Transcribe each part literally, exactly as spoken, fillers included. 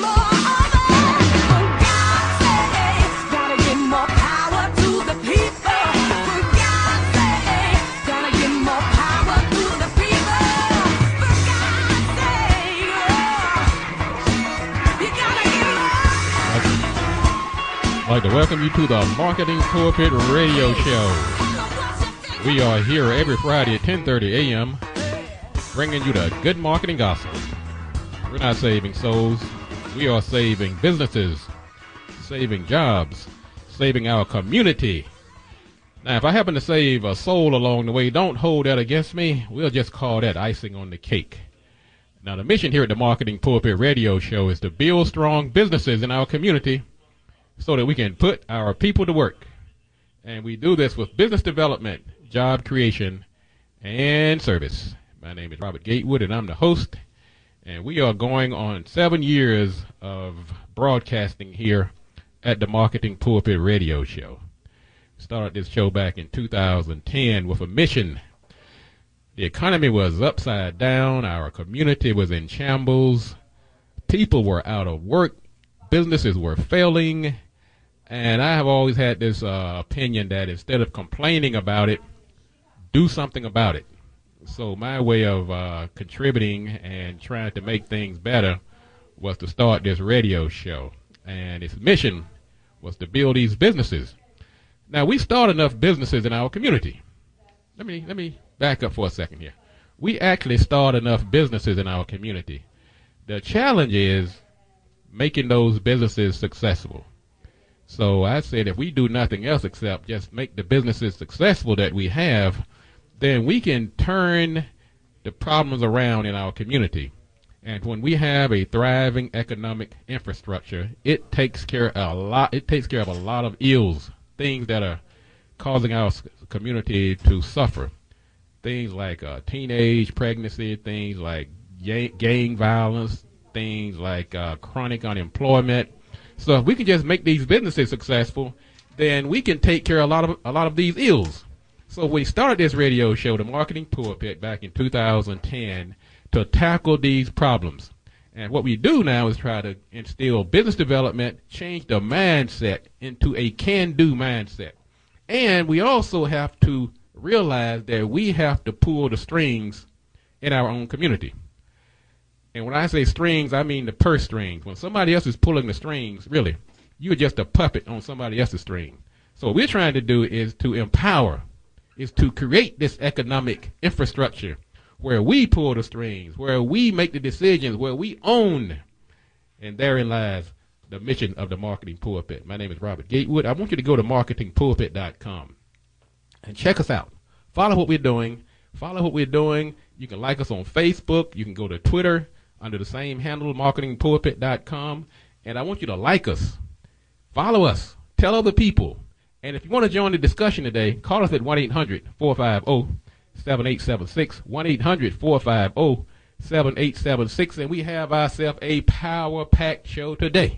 I'd like to welcome you to the Marketing Pulpit Radio Show. We are here every Friday at ten thirty a.m. bringing you the good marketing gospel. We're not saving souls. We are saving businesses, saving jobs, saving our community. Now, if I happen to save a soul along the way, don't hold that against me. We'll just call that icing on the cake. Now, the mission here at the Marketing Pulpit Radio Show is to build strong businesses in our community so that we can put our people to work. And we do this with business development, job creation, and service. My name is Robert Gatewood, and I'm the host. And we are going on seven years of broadcasting here at the Marketing Pulpit Radio Show. Started this show back in two thousand ten with a mission. The economy was upside down. Our community was in shambles. People were out of work. Businesses were failing. And I have always had this uh, opinion that instead of complaining about it, do something about it. So my way of uh, contributing and trying to make things better was to start this radio show. And its mission was to build these businesses. Now, we start enough businesses in our community. Let me, let me back up for a second here. We actually start enough businesses in our community. The challenge is making those businesses successful. So I said if we do nothing else except just make the businesses successful that we have, then we can turn the problems around in our community. And when we have a thriving economic infrastructure, it takes care of a lot. It takes care of a lot of ills, things that are causing our community to suffer. Things like uh, teenage pregnancy, things like gang violence, things like uh, chronic unemployment. So if we can just make these businesses successful, then we can take care of a lot of a lot of these ills. So we started this radio show, the Marketing Pulpit, back in two thousand ten to tackle these problems. And what we do now is try to instill business development, change the mindset into a can-do mindset. And we also have to realize that we have to pull the strings in our own community. And when I say strings, I mean the purse strings. When somebody else is pulling the strings, really, you're just a puppet on somebody else's string. So what we're trying to do is to empower, is to create this economic infrastructure where we pull the strings, where we make the decisions, where we own. And therein lies the mission of the Marketing Pulpit. My name is Robert Gatewood. I want you to go to marketing pulpit dot com and check us out. Follow what we're doing. Follow what we're doing. You can like us on Facebook. You can go to Twitter under the same handle, marketing pulpit dot com. And I want you to like us. Follow us. Tell other people. And if you want to join the discussion today, call us at one eight hundred, four five zero, seven eight seven six, one eight hundred, four five zero, seven eight seven six, and we have ourselves a power-packed show today.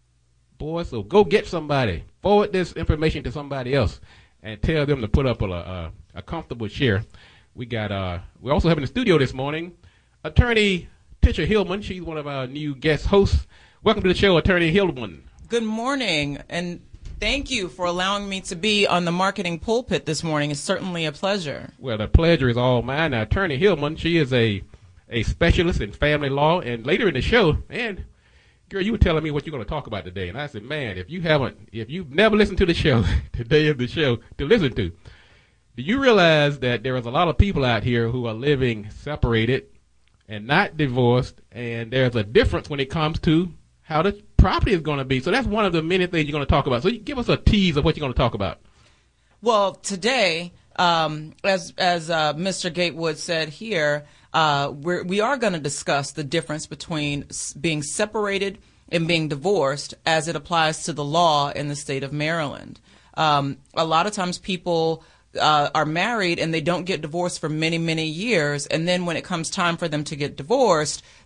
Boy, so go get somebody. Forward this information to somebody else and tell them to put up a, a, a comfortable chair. We got, uh, we also have in the studio this morning, Attorney Tisha Hillman. She's one of our new guest hosts. Welcome to the show, Attorney Hillman. Good morning, and thank you for allowing me to be on the Marketing Pulpit this morning. It's certainly a pleasure. Well, the pleasure is all mine. Now, Attorney Hillman, she is a, a specialist in family law, and later in the show, and girl, you were telling me what you're going to talk about today, and I said, man, if you haven't, if you've never listened to the show, today is the show to listen to. Do you realize that there is a lot of people out here who are living separated and not divorced, and there's a difference when it comes to how the property is going to be? So that's one of the many things you're going to talk about. So you give us a tease of what you're going to talk about. Well, today, um, as as uh, Mister Gatewood said here, uh, we're, we are going to discuss the difference between s- being separated and being divorced as it applies to the law in the state of Maryland. Um, a lot of times people Uh, are married and they don't get divorced for many, many years. And then when it comes time for them to get divorced,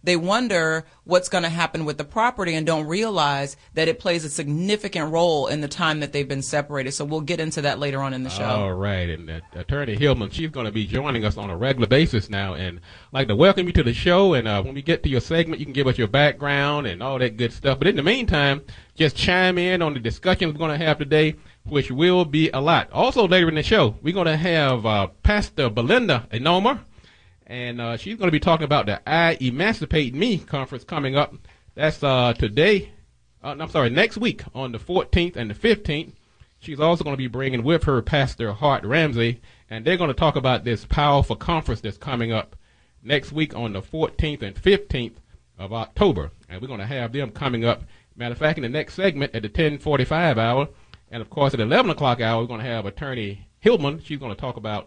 they wonder what's going to happen with the property and don't realize that it plays a significant role in the time that they've been separated. So we'll get into that later on in the show. All right. And uh, Attorney Hillman, she's going to be joining us on a regular basis now. And I'd like to welcome you to the show. And uh, when we get to your segment, you can give us your background and all that good stuff. But in the meantime, just chime in on the discussions we're going to have today, which will be a lot. Also, later in the show, we're going to have uh, Pastor Belinda Enoma, and uh, she's going to be talking about the I Emancipate Me conference coming up. That's uh, today, uh, I'm sorry, next week on the fourteenth and the fifteenth. She's also going to be bringing with her Pastor Hart Ramsey, and they're going to talk about this powerful conference that's coming up next week on the fourteenth and fifteenth of October. And we're going to have them coming up. Matter of fact, in the next segment at the ten forty-five hour, and of course at the eleven o'clock hour, we're going to have Attorney Hillman. She's going to talk about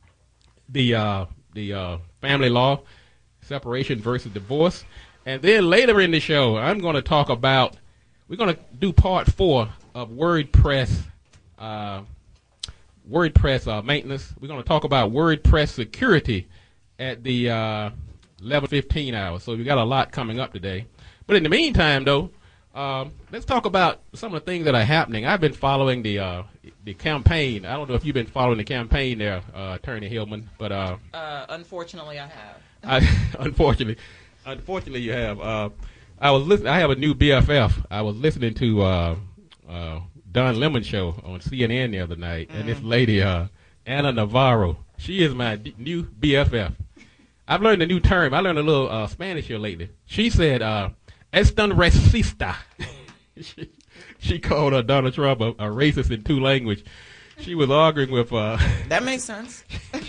the uh, the uh, family law, separation versus divorce. And then later in the show, I'm going to talk about, we're going to do part four of WordPress uh, WordPress uh, maintenance. We're going to talk about WordPress security at the uh, eleven fifteen hour. So we got a lot coming up today. But in the meantime, though, Um, let's talk about some of the things that are happening. I've been following the uh, the campaign. I don't know if you've been following the campaign there, uh, Attorney Hillman, but uh, uh, unfortunately, I have. I, unfortunately, unfortunately, you have. Uh, I was listening. I have a new B F F. I was listening to uh, uh, Don Lemon show on C N N the other night, mm. and this lady, uh, Ana Navarro, she is my d- new B F F. I've learned a new term. I learned a little uh, Spanish here lately. She said, Uh, Es tan racista. she, she called uh, Donald Trump a, a racist in two language. She was arguing with. Uh, that makes sense.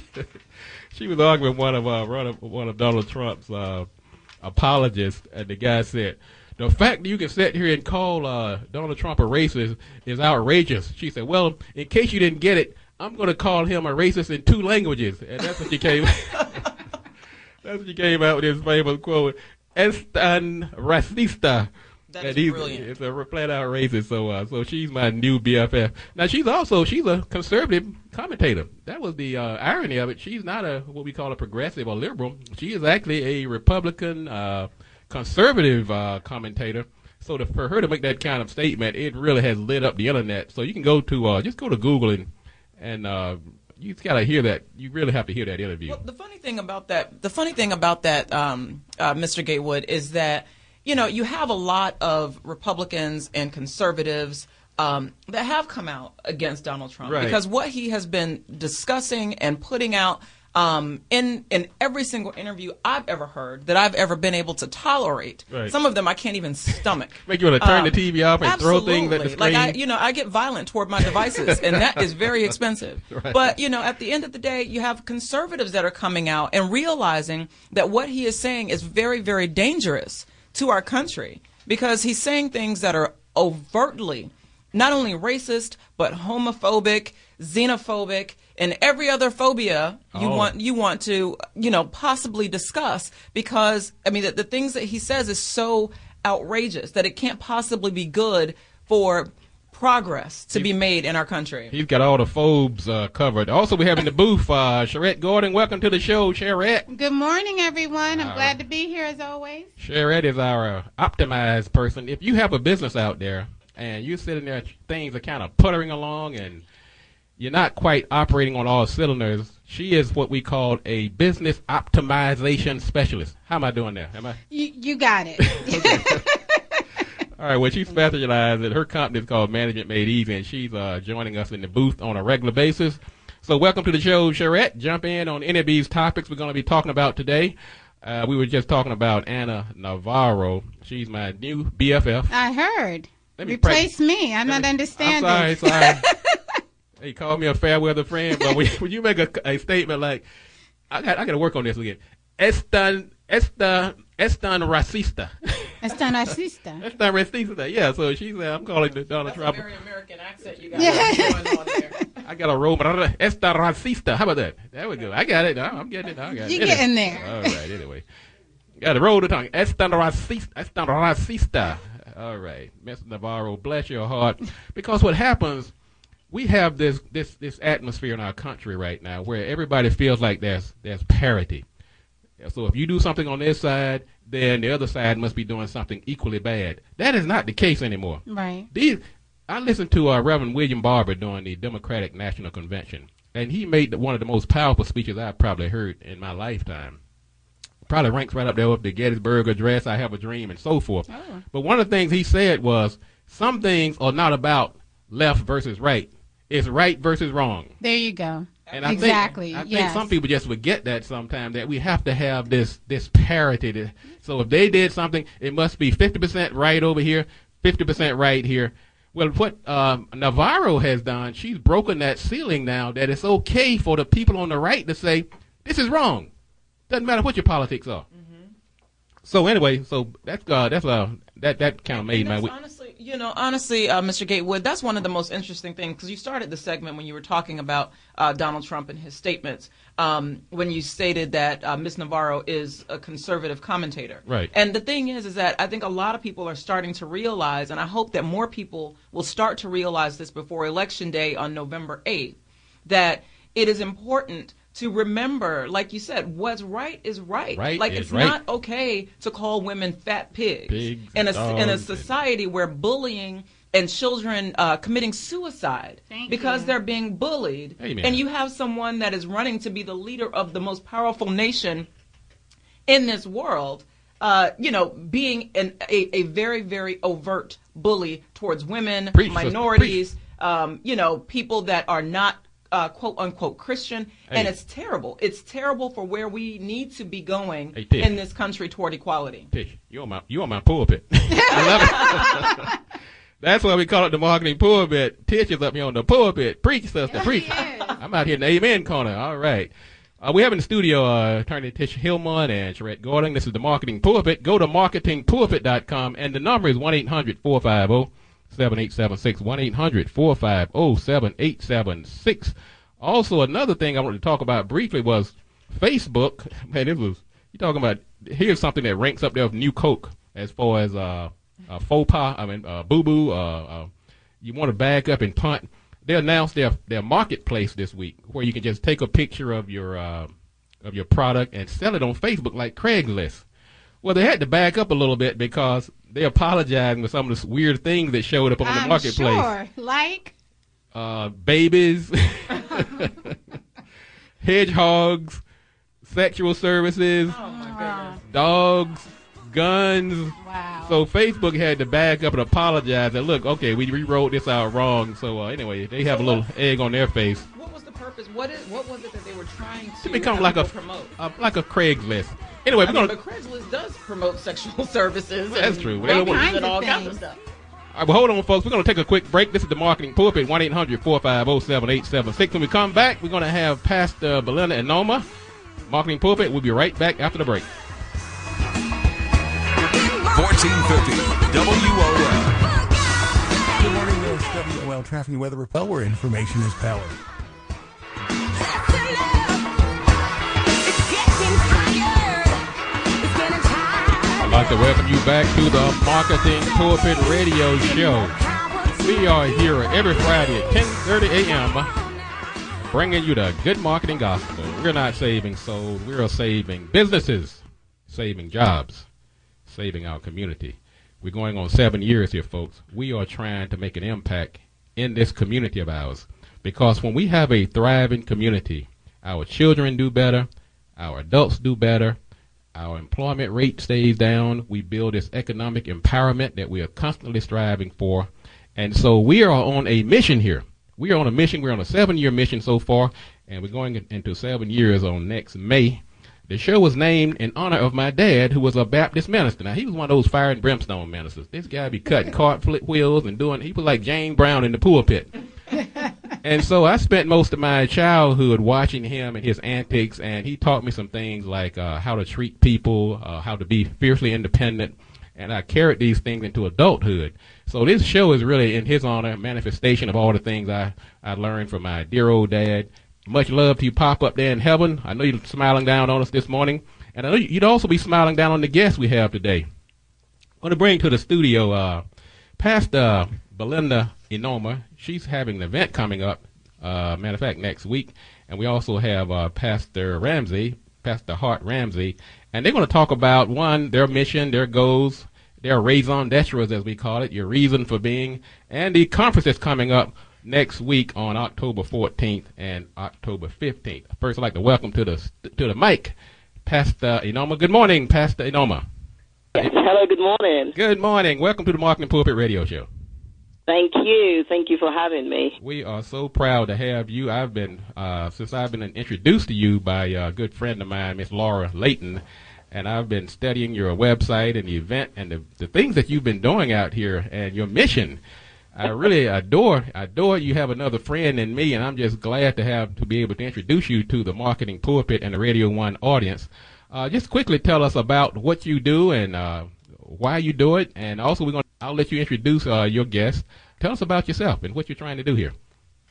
She was arguing with one of uh, one of one of Donald Trump's uh, apologists, and the guy said, "The fact that you can sit here and call uh, Donald Trump a racist is outrageous." She said, "Well, in case you didn't get it, I'm going to call him a racist in two languages," and that's what she came. That's what she came out with his famous quote. Es tan racista. That's brilliant. It's a flat out racist. So, uh, so she's my new B F F. Now she's also she's a conservative commentator. That was the uh, irony of it. She's not a what we call a progressive or liberal. She is actually a Republican, uh, conservative uh, commentator. So to, for her to make that kind of statement, it really has lit up the internet. So you can go to uh, just go to Google and and. Uh, You just gotta hear that. You really have to hear that interview. Well, the funny thing about that, the funny thing about that, um, uh, Mister Gatewood, is that you know you have a lot of Republicans and conservatives um, that have come out against Donald Trump right. because what he has been discussing and putting out um, in in every single interview I've ever heard that I've ever been able to tolerate. Right. Some of them I can't even stomach. Make you want to turn um, the T V off and absolutely. throw things at the screen. Like I, you know, I get violent toward my devices, and that is very expensive. Right. But you know, at the end of the day, you have conservatives that are coming out and realizing that what he is saying is very, very dangerous to our country because he's saying things that are overtly not only racist but homophobic, xenophobic, and every other phobia you oh. want you want to you know possibly discuss because I mean the, the things that he says is so outrageous that it can't possibly be good for progress to be made in our country. He's got all the phobes uh, covered. Also, we have in the booth uh, Sherette Gordon. Welcome to the show, Sherette. Good morning, everyone. I'm Uh, glad to be here as always. Sherette is our uh, optimized person. If you have a business out there and you're sitting there, things are kind of puttering along and you're not quite operating on all cylinders, she is what we call a business optimization specialist. How am I doing there? Am I? You, you got it. All right, well, she specializes in her company is called Management Made Easy, and she's uh, joining us in the booth on a regular basis. So welcome to the show, Sherette. Jump in on any of these topics we're going to be talking about today. Uh, we were just talking about Ana Navarro. She's my new B F F. I heard. Let me Replace pra- me. I'm not me, understanding. I'm sorry, sorry. He called me a fair weather friend, but when, when you make a, a statement like, I got I got to work on this again. Estan, esta, estan racista. Estan racista. Estan racista. Yeah, so she said, I'm calling the Donald That's Trump. a very American accent you got Yeah. going on there. I got a roll, esta racista. How about that? There we go. I got it. I'm getting it. I got it. You're getting there. All right, anyway. Got to roll the tongue. Estan racista. Estan racista. All right. Mister Navarro, bless your heart. Because what happens, we have this, this, this atmosphere in our country right now where everybody feels like there's there's parity. So if you do something on this side, then the other side must be doing something equally bad. That is not the case anymore. Right. These, I listened to uh, Reverend William Barber during the Democratic National Convention, and he made the, one of the most powerful speeches I've probably heard in my lifetime. Probably ranks right up there with the Gettysburg Address, I Have a Dream, and so forth. Oh. But one of the things he said was, some things are not about left versus right. It's right versus wrong. There you go. And I exactly. think, I think yes. some people just forget that sometimes, that we have to have this this parity. To, so if they did something, it must be fifty percent right over here, fifty percent right here. Well, what um, Navarro has done, she's broken that ceiling now, that it's okay for the people on the right to say, this is wrong. Doesn't matter what your politics are. Mm-hmm. So anyway, so that's uh, that's uh, that that kind of made my week. Honestly, you know, honestly, uh, Mister Gatewood, that's one of the most interesting things, because you started the segment when you were talking about uh, Donald Trump and his statements, um, when you stated that uh, Miz Navarro is a conservative commentator. Right. And the thing is, is that I think a lot of people are starting to realize, and I hope that more people will start to realize this before Election Day on November eighth, that it is important to remember, like you said, what's right is right. Right like is it's right. not okay to call women fat pigs, Pigs, in a dogs, in a society where bullying and children uh, committing suicide Thank because you. they're being bullied. Amen. And you have someone that is running to be the leader of the most powerful nation in this world, uh, you know, being an, a, a very, very overt bully towards women, Preach, sister, minorities, um, you know, people that are not Uh, quote unquote Christian, and Hey. it's terrible. It's terrible for where we need to be going Hey, Tish. in this country toward equality. Tish, you on my you on my pulpit. I love it. That's why we call it the marketing pulpit. Tish is up here on the pulpit. Preach, sister, Yes, preach. he is. I'm out here in the amen corner. All right. Uh, we have in the studio uh, attorney Tish Hillman and Sherette Gordon. This is the marketing pulpit. Go to marketing pulpit dot com, and the number is one eight hundred four five zero seven eight seven six, one eight hundred four five zero seven eight seven six. Also, another thing I wanted to talk about briefly was Facebook. Man, this was, you talking about, here's something that ranks up there with New Coke as far as uh, uh, faux pas, I mean, uh, boo-boo, uh, uh, you want to back up and punt. They announced their, their marketplace this week where you can just take a picture of your, uh, of your product and sell it on Facebook like Craigslist. Well, they had to back up a little bit because they apologizing for some of the weird things that showed up on the I'm marketplace. sure. Like, Uh, babies, hedgehogs, sexual services, Oh my goodness. dogs, guns. wow. So Facebook had to back up and apologize and look, okay, we rewrote this out wrong. So uh, anyway, they have a little egg on their face What was the purpose? What is what was it that they were trying to, to become have like a people promote? uh, like a Craigslist. Anyway, I we're mean, gonna. but Craigslist does promote sexual services. That's and true. babies All kinds and of all kinds of things. stuff. All right, well, hold on, folks. We're going to take a quick break. This is the Marketing Pulpit, one eight hundred four five zero seven eight seven six. When we come back, we're going to have Pastor Belinda and Noma. Marketing Pulpit. We'll be right back after the break. fourteen fifty W O L. Good morning, this is W O L Traffic and Weather Repel, where information is power. I'd like to welcome you back to the Marketing Pulpit Radio Show. We are here every Friday at ten thirty a.m. bringing you the good marketing gospel. We're not saving souls. We're saving businesses, saving jobs, saving our community. We're going on seven years here, folks. We are trying to make an impact in this community of ours, because when we have a thriving community, our children do better, our adults do better, our employment rate stays down, we build this economic empowerment that we are constantly striving for. And so we are on a mission here. We are on a mission. We're on a seven-year mission so far, and we're going into seven years on next May. The show was named in honor of my dad, who was a Baptist minister. Now, he was one of those fire and brimstone ministers. This guy be cutting cart flip wheels and doing, he was like Jane Brown in the pulpit. And so I spent most of my childhood watching him and his antics, and he taught me some things like uh, how to treat people, uh, how to be fiercely independent, and I carried these things into adulthood. So this show is really in his honor, a manifestation of all the things I, I learned from my dear old dad. Much love to you, Pop, up there in heaven. I know you're smiling down on us this morning, and I know you'd also be smiling down on the guests we have today. I'm going to bring to the studio uh, Pastor Belinda Enoma. She's having an event coming up, uh, matter of fact, next week. And we also have uh, Pastor Ramsey, Pastor Hart Ramsey, and they're going to talk about, one, their mission, their goals, their raison d'etre, as we call it, your reason for being, and the conference that's coming up next week on October fourteenth and October fifteenth. First, I'd like to welcome to the to the mic Pastor Enoma. Good morning, Pastor Enoma. Yes, hello, good morning. Good morning. Welcome to the Marketing Pulpit Radio Show. Thank you. Thank you for having me. We are so proud to have you. I've been, uh, since I've been introduced to you by a good friend of mine, Miss Laura Layton, and I've been studying your website and the event and the, the things that you've been doing out here and your mission. I really adore, adore you have another friend in me, and I'm just glad to have, to be able to introduce you to the Marketing Pulpit and the Radio One audience. Uh, just quickly tell us about what you do and uh, why you do it, and also we're going. I'll let you introduce uh, your guest. Tell us about yourself and what you're trying to do here.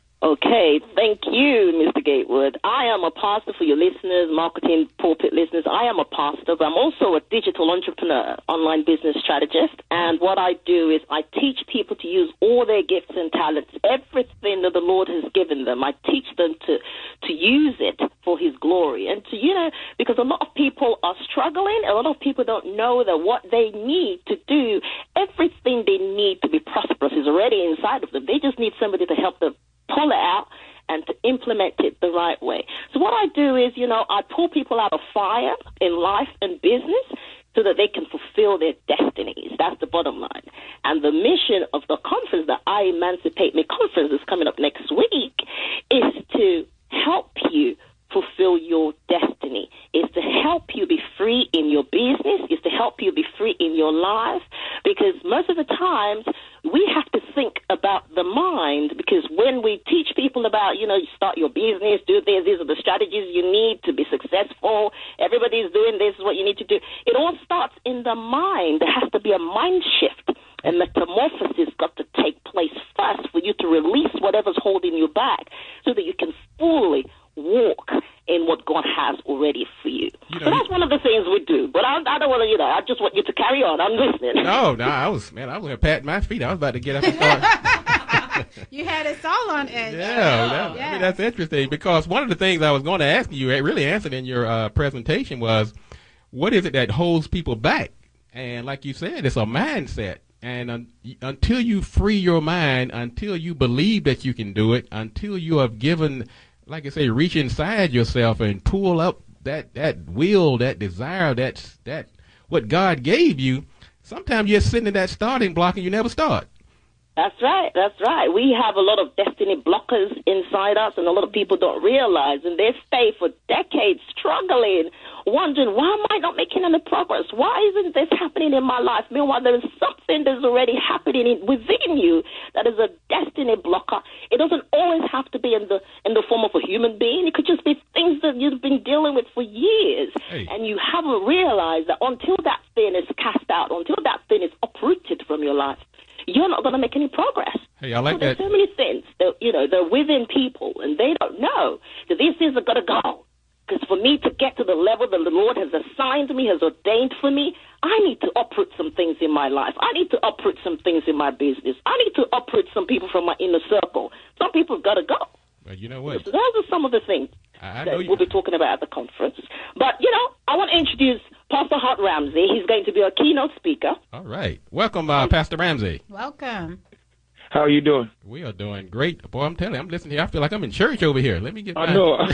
Okay, thank you, Mister Gatewood. I am a pastor for your listeners, Marketing Pulpit listeners. I am a pastor, but I'm also a digital entrepreneur, online business strategist. And what I do is I teach people to use all their gifts and talents, everything that the Lord has given them. I teach them to, to use it for His glory. And to, you know, because a lot of people are struggling, a lot of people don't know that what they need to do, everything they need to be prosperous is already inside of them. They just need somebody to help them pull it out and to implement it the right way. So what I do is, you know, I pull people out of fire in life and business so that they can fulfill their destinies. That's the bottom line. And the mission of the conference, the I Emancipate Me conference, is coming up next week, is to help you fulfill your destiny, is to help you be free in your business, is to help you be free in your life, because most of the times we have to think about the mind, because when we teach people about, you know, you start your business, do this, these are the strategies you need to be successful, everybody's doing this, is what you need to do. It all starts in the mind. There has to be a mind shift. And metamorphosis got to take place first for you to release whatever's holding you back so that you can fully walk in what God has already for you. you know, so that's one of the things we do. But I, I don't want to, you know, I just want you to carry on. I'm listening. No, no, I was, man, I was going to pat my feet. I was about to get up and start. You had us all on edge. Yeah, that, yeah. I mean, that's interesting, because one of the things I was going to ask you, it really answered in your uh, presentation, was what is it that holds people back? And like you said, it's a mindset. And un- until you free your mind, until you believe that you can do it, until you have given, like I say, reach inside yourself and pull up that, that will, that desire, that, that what God gave you, sometimes you're sitting in that starting block and you never start. That's right. That's right. We have a lot of destiny blockers inside us, and a lot of people don't realize, and they stay for decades struggling, wondering, why am I not making any progress? Why isn't this happening in my life? Meanwhile, there is something that's already happening in, within you that is a destiny blocker. It doesn't always have to be in the in the form of a human being. It could just be things that you've been dealing with for years, hey. And you haven't realized that until that thing is cast out, until that thing is uprooted from your life, you're not going to make any progress. Hey, I like so there's that. so many things that, you know, they're within people, and they don't know that these things are going to go. Because for me to get to the level that the Lord has assigned me, has ordained for me, I need to uproot some things in my life. I need to uproot some things in my business. I need to uproot some people from my inner circle. Some people have got to go. Well, you know what? So those are some of the things I that know you... we'll be talking about at the conference. But, you know, I want to introduce Pastor Hart Ramsey. He's going to be a keynote speaker. All right. Welcome, uh, Pastor Ramsey. Welcome. How are you doing? We are doing great. Boy, I'm telling you, I'm listening here. I feel like I'm in church over here. Let me get my... I know.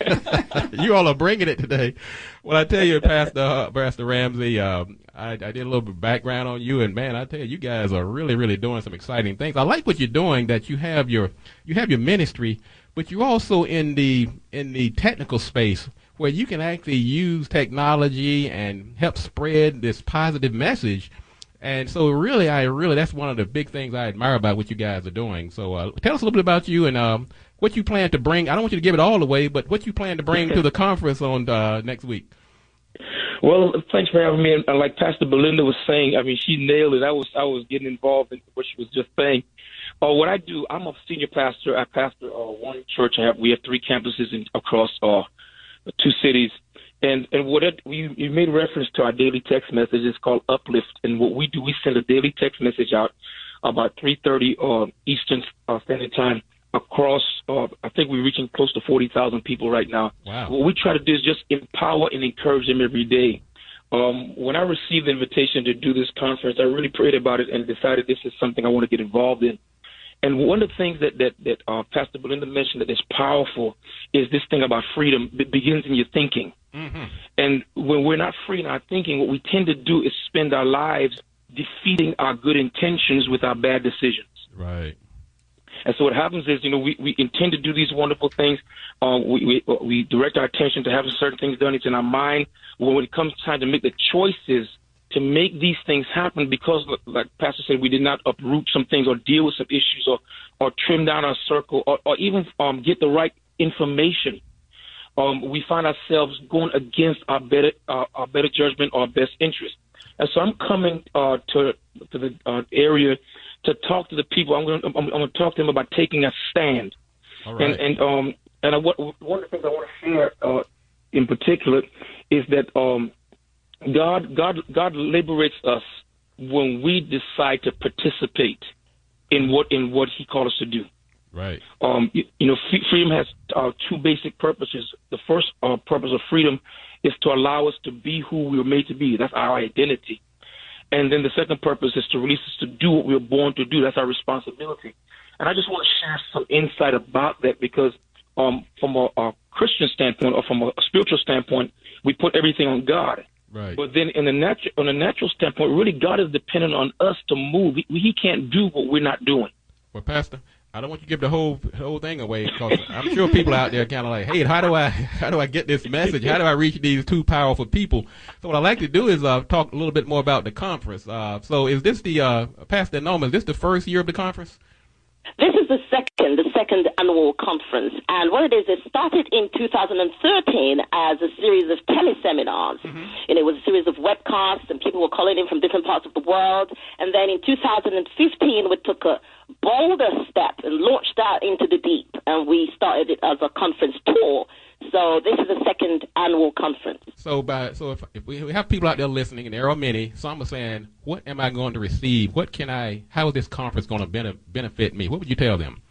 You all are bringing it today. Well, I tell you, Pastor uh, Pastor Ramsey, um, I, I did a little bit of background on you, and, man, I tell you, you guys are really, really doing some exciting things. I like what you're doing, that you have your you have your ministry, but you're also in the in the technical space where you can actually use technology and help spread this positive message. And so really, I really, that's one of the big things I admire about what you guys are doing. So uh, tell us a little bit about you and um, what you plan to bring. I don't want you to give it all away, but what you plan to bring to the conference on uh, next week. Well, thanks for having me. And like Pastor Belinda was saying, I mean, she nailed it. I was I was getting involved in what she was just saying. Uh, what I do, I'm a senior pastor. I pastor uh, one church. I have, we have three campuses in, across uh, two cities. And and what it, you, you made reference to our daily text message. It's called Uplift. And what we do, we send a daily text message out about three thirty uh, Eastern uh, Standard Time across, uh, I think we're reaching close to forty thousand people right now. Wow. What we try to do is just empower and encourage them every day. Um, when I received the invitation to do this conference, I really prayed about it and decided this is something I want to get involved in. And one of the things that, that, that uh, Pastor Belinda mentioned that is powerful is this thing about freedom. It begins in your thinking. Mm-hmm. And when we're not free in our thinking, what we tend to do is spend our lives defeating our good intentions with our bad decisions. Right. And so what happens is, you know, we, we intend to do these wonderful things. Uh, we, we we direct our attention to having certain things done. It's in our mind. When it comes time to make the choices to make these things happen, because, like Pastor said, we did not uproot some things or deal with some issues or, or trim down our circle or, or even um, get the right information, um, we find ourselves going against our better uh, our better judgment or our best interest. And so I'm coming uh, to to the uh, area to talk to the people. I'm going to I'm, I'm going to talk to them about taking a stand. All right. And and um and I, one of the things I want to share uh, in particular is that um God God God liberates us when we decide to participate in what in what He called us to do. Right. Um, you, you know, freedom has uh, two basic purposes. The first uh, purpose of freedom is to allow us to be who we were made to be. That's our identity. And then the second purpose is to release us to do what we were born to do. That's our responsibility. And I just want to share some insight about that because um, from a, a Christian standpoint or from a spiritual standpoint, we put everything on God. Right. But then in the natural, on a natural standpoint, really God is dependent on us to move. He, he can't do what we're not doing. Well, Pastor, I don't want you to give the whole whole thing away because I'm sure people out there kind of like, hey, how do I how do I get this message? How do I reach these two powerful people? So what I'd like to do is uh, talk a little bit more about the conference. Uh, so is this the, uh, Pastor Norman, is this the first year of the conference? This is the second, the second annual conference. And what it is, it started in two thousand thirteen as a series of teleseminars. Mm-hmm. And it was a series of webcasts, and people were calling in from different parts of the world. And then in two thousand fifteen, we took a bolder step and launched out into the deep. And we started it as a conference tour. So this is the second annual conference. So by so if, if we have people out there listening, and there are many, some are saying, what am I going to receive? What can I, how is this conference going to bene- benefit me? What would you tell them?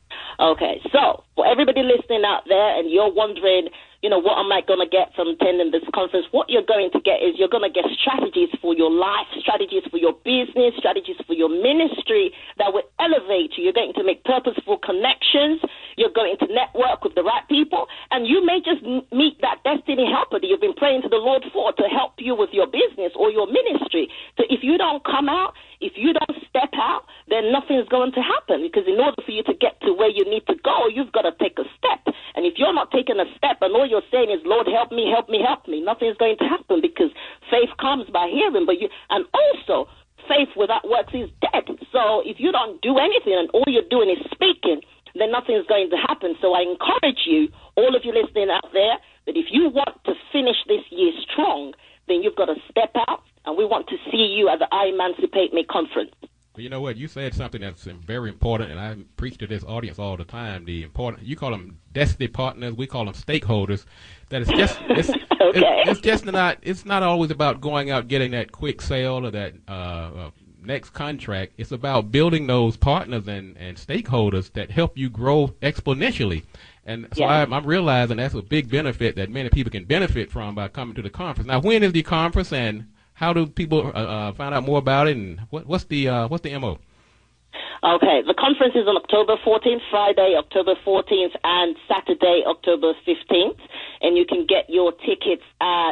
Okay, so for everybody listening out there and you're wondering, you know, what am I going to get from attending this conference? What you're going to get is you're going to get strategies for your life, strategies for your business, strategies for your ministry that will elevate you. You're going to make purposeful connections. You're going to network with the right people. And you may just meet that destiny helper that you've been praying to the Lord for to help you with your business or your ministry. So if you don't come out, if you don't step out, then nothing's going to happen. Because in order for you to get to where you need to go, you've got to take a step. And if you're not taking a step and all you're saying is, Lord, help me, help me, help me, nothing's going to happen because faith comes by hearing. But you, and also, faith without works is dead. So if you don't do anything and all you're doing is speaking, then nothing's going to happen. So I encourage you, all of you listening out there, that if you want to finish this year strong, then you've got to step out, and we want to see you at the I Emancipate Me conference. Well, you know what? You said something that's very important, and I preach to this audience all the time. The important, you call them destiny partners, we call them stakeholders. That it's just, it's, okay. it's, it's just not, it's not always about going out getting that quick sale or that uh, uh, next contract. It's about building those partners and, and stakeholders that help you grow exponentially. And so yeah. I, I'm realizing that's a big benefit that many people can benefit from by coming to the conference. Now, when is the conference, and how do people uh, uh, find out more about it, and what, what's the uh, what's the M O? Okay, the conference is on October fourteenth, Friday, October fourteenth, and Saturday, October fifteenth. And you can get your tickets at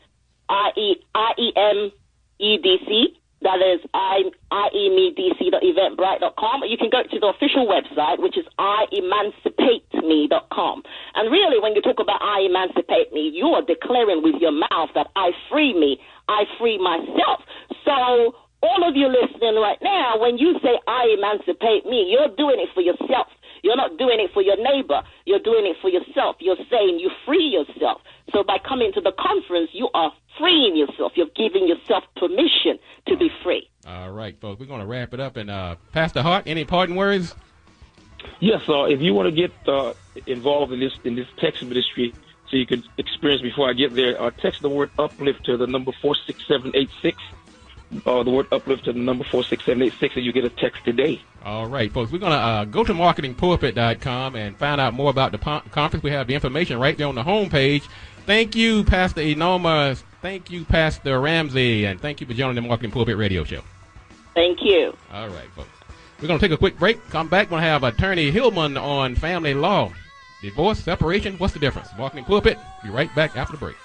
I E M E D C. That is I E M E D C dot eventbrite dot com. You can go to the official website, which is I emancipate me dot com. And really, when you talk about I emancipate me, you are declaring with your mouth that I free me, I free myself. So all of you listening right now, when you say I emancipate me, you're doing it for yourself. You're not doing it for your neighbor. You're doing it for yourself. You're saying you free yourself. So by coming to the conference, you are freeing yourself. You're giving yourself permission to be free. All right, folks, we're going to wrap it up. And uh, Pastor Hart, any parting words? Yes, uh, if you want to get uh, involved in this in this text ministry so you can experience before I get there, uh, text the word uplift to the number four six seven eight six. uh, the word uplift to the number four six seven eight six, and you get a text today. All right, folks, we're going to uh, go to marketing pulpit dot com and find out more about the po- conference. We have the information right there on the homepage. Thank you, Pastor Enoma. Thank you, Pastor Ramsey. And thank you for joining the Marketing Pulpit Radio Show. Thank you. All right, folks. We're going to take a quick break. Come back. We're going to have Attorney Hillman on family law. Divorce, separation, what's the difference? Marketing Pulpit. Be right back after the break.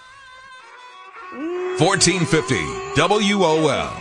fourteen fifty W O L.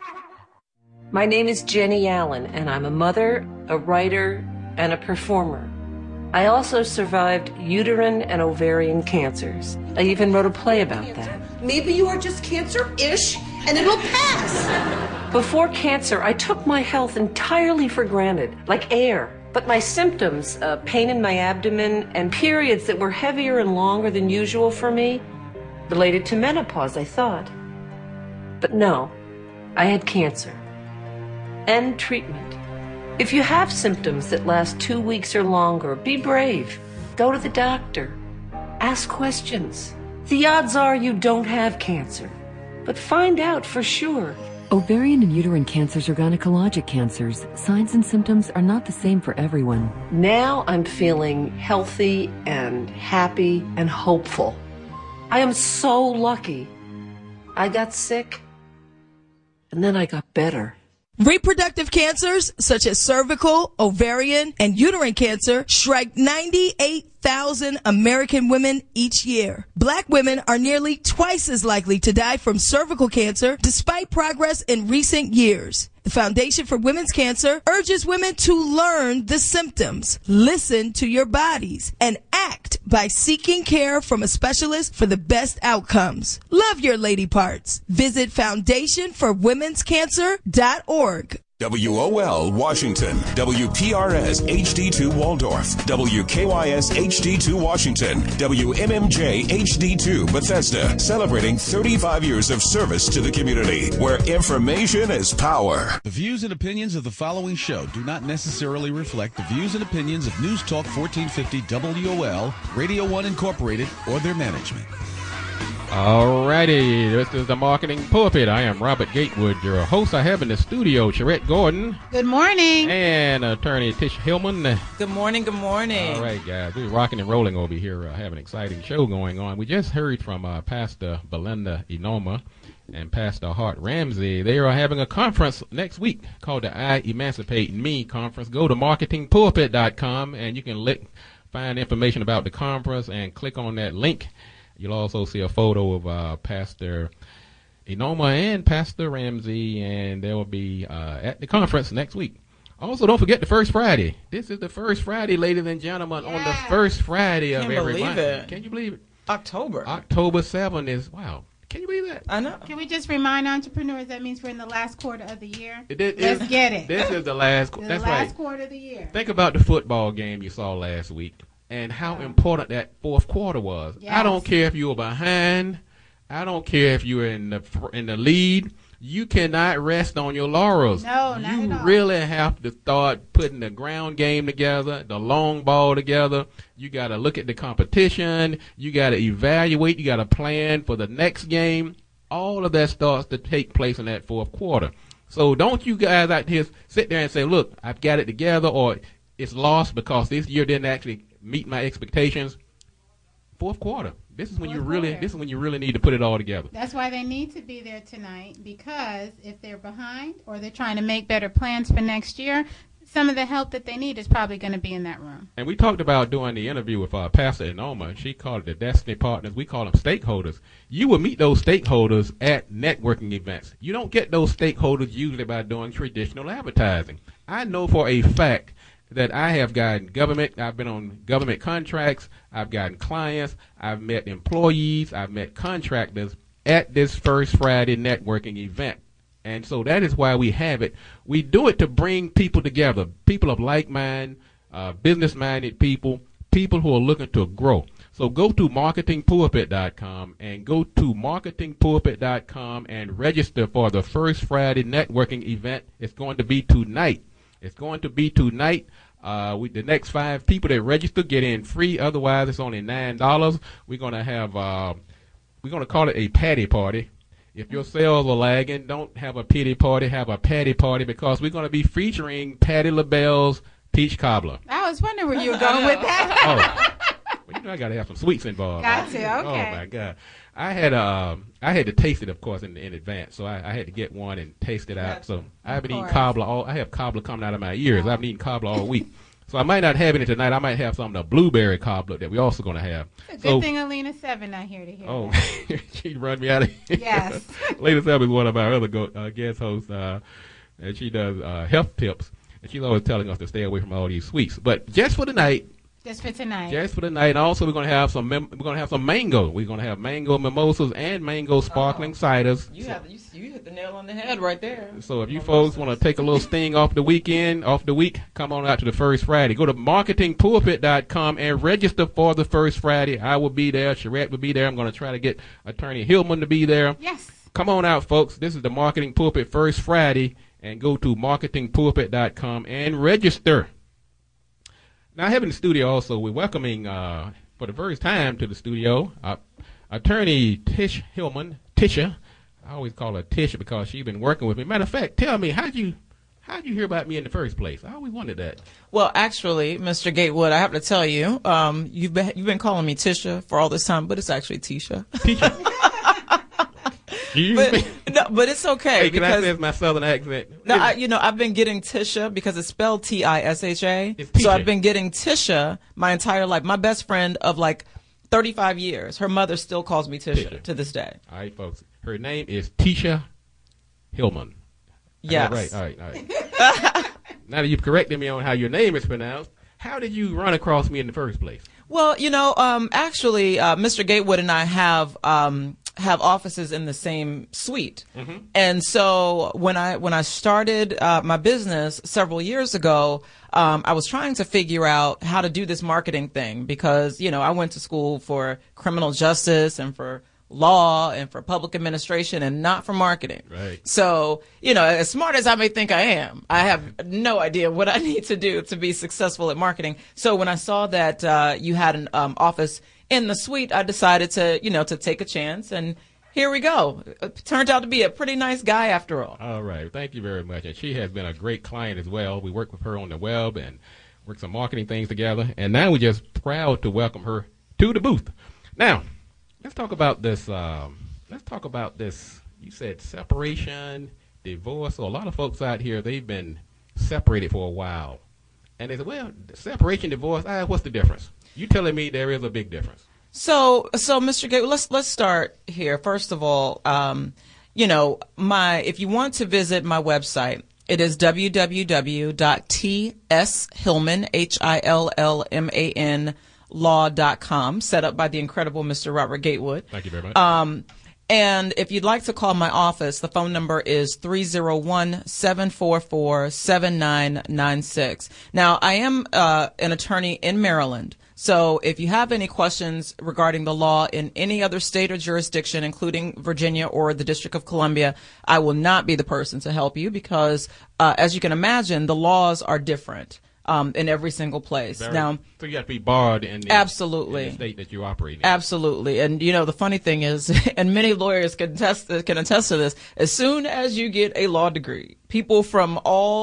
My name is Jenny Allen, and I'm a mother, a writer, and a performer. I also survived uterine and ovarian cancers. I even wrote a play about that. Maybe you are just cancer-ish, and it'll pass. Before cancer, I took my health entirely for granted, like air. But my symptoms, uh, pain in my abdomen, and periods that were heavier and longer than usual for me, related to menopause, I thought. But no, I had cancer. And treatment. If you have symptoms that last two weeks or longer, be brave. Go to the doctor. Ask questions. The odds are you don't have cancer. But find out for sure. Ovarian and uterine cancers are gynecologic cancers. Signs and symptoms are not the same for everyone. Now I'm feeling healthy and happy and hopeful. I am so lucky. I got sick, and then I got better. Reproductive cancers such as cervical, ovarian, and uterine cancer strike ninety-eight thousand American women each year. Black women are nearly twice as likely to die from cervical cancer despite progress in recent years. The Foundation for Women's Cancer urges women to learn the symptoms, listen to your bodies, and act by seeking care from a specialist for the best outcomes. Love your lady parts. Visit foundation for women's cancer dot org. W O L Washington, W P R S H D two Waldorf, W K Y S H D two Washington, W M M J H D two Bethesda, celebrating thirty-five years of service to the community, where information is power. The views and opinions of the following show do not necessarily reflect the views and opinions of News Talk fourteen fifty W O L, Radio one Incorporated, or their management. Alrighty, this is the Marketing Pulpit. I am Robert Gatewood, your host. I have in the studio Sherette Gordon. Good morning. And Attorney Tish Hillman. Good morning, good morning. All right, guys. We're rocking and rolling over here. Uh, have an exciting show going on. We just heard from uh, Pastor Belinda Enoma and Pastor Hart Ramsey. They are having a conference next week called the I Emancipate Me Conference. Go to marketing pulpit dot com and you can lick, find information about the conference and click on that link. You'll also see a photo of uh, Pastor Enoma and Pastor Ramsey, and they will be uh, at the conference next week. Also, don't forget the first Friday. This is the first Friday, ladies and gentlemen, yeah. on the first Friday of Can't every believe month. it. Can you believe it? October. October seventh is, wow. Can you believe that? I know. Can we just remind entrepreneurs that means we're in the last quarter of the year? It, it, Let's it, get it. This is the last. The that's last right. quarter of the year. Think about the football game you saw last week and how important that fourth quarter was. Yes. I don't care if you were behind. I don't care if you're in the in the lead. You cannot rest on your laurels. No, not you at all. really have to start putting the ground game together, the long ball together. You got to look at the competition. You got to evaluate. You got to plan for the next game. All of that starts to take place in that fourth quarter. So don't you guys out here sit there and say, look, I've got it together, or it's lost because this year didn't actually meet my expectations. Fourth quarter. This is when Fourth you really quarter. this is when you really need to put it all together. That's why they need to be there tonight, because if they're behind or they're trying to make better plans for next year, some of the help that they need is probably going to be in that room. And we talked about doing the interview with uh, Pastor Enoma. She called it the Destiny Partners. We call them stakeholders. You will meet those stakeholders at networking events. You don't get those stakeholders usually by doing traditional advertising. I know for a fact that I have gotten government, I've been on government contracts, I've gotten clients, I've met employees, I've met contractors at this First Friday networking event. And so that is why we have it. We do it to bring people together, people of like mind, uh, business-minded people, people who are looking to grow. So go to marketing pulpit dot com and go to marketing pulpit dot com and register for the First Friday networking event. It's going to be tonight. It's going to be tonight. Uh, we, the next five people that register get in free. Otherwise, it's only nine dollars. We're going to have, uh, we're going to call it a patty party. If your sales are lagging, don't have a pity party, have a patty party, because we're going to be featuring Patti LaBelle's Peach Cobbler. I was wondering where you were going with that. Oh, well, you know I got to have some sweets involved. Got to, okay. Oh my God, I had um I had to taste it, of course, in, in advance, so I, I had to get one and taste it out. So I haven't eaten cobbler all. I have cobbler coming out of my ears. I haven't eaten cobbler all week. So I might not have any tonight. I might have some of the blueberry cobbler that we're also going to have. Good so, thing Alina Seven not here to hear oh, that. She'd run me out of here. Yes. Lady Seven is one of our other go, uh, guest hosts, uh, and she does uh, health tips. And she's always telling us to stay away from all these sweets. But just for tonight. Just for tonight. Just for tonight. And also, we're going to have some. Mem- we're going to have some mango. We're going to have mango mimosas and mango sparkling oh, ciders. You have you, you hit the nail on the head right there. So if you folks want to take a little sting off the weekend, off the week, come on out to the First Friday. Go to marketing pulpit dot com and register for the First Friday. I will be there. Charette will be there. I'm going to try to get Attorney Hillman to be there. Yes. Come on out, folks. This is the Marketing Pulpit First Friday, and go to marketing pulpit dot com and register. Now, I have in the studio also, we're welcoming uh, for the first time to the studio uh, Attorney Tish Hillman. Tisha, I always call her Tisha because she's been working with me. Matter of fact, tell me, how'd you how'd you hear about me in the first place? I always wondered that. Well, actually, Mister Gatewood, I have to tell you, um, you've been you've been calling me Tisha for all this time, but it's actually Tisha. Tisha. but, no, but it's okay. Hey, can because, I say it's my southern accent? No, I, you know, I've been getting Tisha because it's spelled T I S H A. So I've been getting Tisha my entire life. My best friend of like thirty-five years, her mother still calls me Tisha, Tisha. to this day. All right, folks. Her name is Tisha Hillman. Yes. Right, all right, all right. Now that you've corrected me on how your name is pronounced, how did you run across me in the first place? Well, you know, um, actually, uh, Mister Gatewood and I have um, have offices in the same suite, mm-hmm. and so when I when I started uh, my business several years ago, um, I was trying to figure out how to do this marketing thing because you know I went to school for criminal justice and for law and for public administration and not for marketing. Right. So, you know, as smart as I may think I am, I have no idea what I need to do to be successful at marketing. So when I saw that uh, you had an um, office in the suite, I decided to, you know, to take a chance. And here we go. It turned out to be a pretty nice guy after all. All right. Thank you very much. And she has been a great client as well. We work with her on the web and work some marketing things together. And now we're just proud to welcome her to the booth. Now, let's talk about this. Um, let's talk about this. You said separation, divorce. So a lot of folks out here, they've been separated for a while. And they said, well, separation, divorce, ah, what's the difference? You telling me there is a big difference. So, so Mister Gate, let's let's start here. First of all, um, you know, my if you want to visit my website, it is w w w dot t s hillman h i l l m a n law dot com, set up by the incredible Mister Robert Gatewood. Thank you very much. Um, and if you'd like to call my office, the phone number is three oh one, seven four four, seven nine nine six. Now, I am uh, an attorney in Maryland. So if you have any questions regarding the law in any other state or jurisdiction, including Virginia or the District of Columbia, I will not be the person to help you because, uh, as you can imagine, the laws are different um, in every single place. Very, now, so you have to be barred in the, absolutely. in the state that you operate in. Absolutely. And, you know, the funny thing is, and many lawyers can attest, can attest to this, as soon as you get a law degree, people from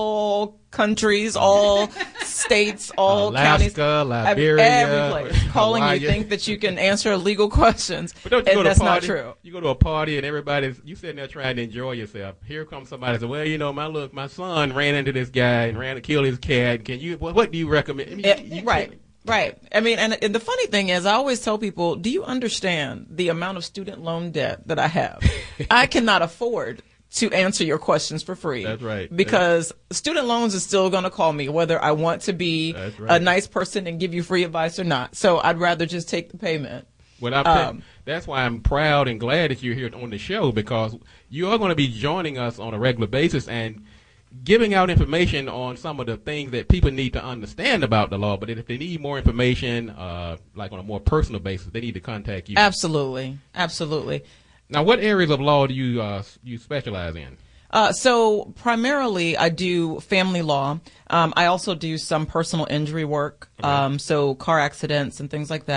all countries, all states, all Alaska, counties, Liberia, every place, calling Hawaii. you think that you can answer legal questions, but don't you and go to that's a party, not true. You go to a party and everybody's, you sitting there trying to enjoy yourself. Here comes somebody and says, well, you know, my look, my son ran into this guy and ran to kill his cat. Can you, what, what do you recommend? I mean, it, you, you right. Right. I mean, and, and the funny thing is, I always tell people, do you understand the amount of student loan debt that I have? I cannot afford to answer your questions for free. That's right. Because That's... student loans is still going to call me whether I want to be right. a nice person and give you free advice or not. So I'd rather just take the payment. Well, I'm um, that's why I'm proud and glad that you're here on the show, because you are going to be joining us on a regular basis and giving out information on some of the things that people need to understand about the law. But if they need more information, uh, like on a more personal basis, they need to contact you. Absolutely. Absolutely. Now, what areas of law do you uh, you specialize in? Uh, so primarily, I do family law. Um, I also do some personal injury work, okay. um, so car accidents and things like that.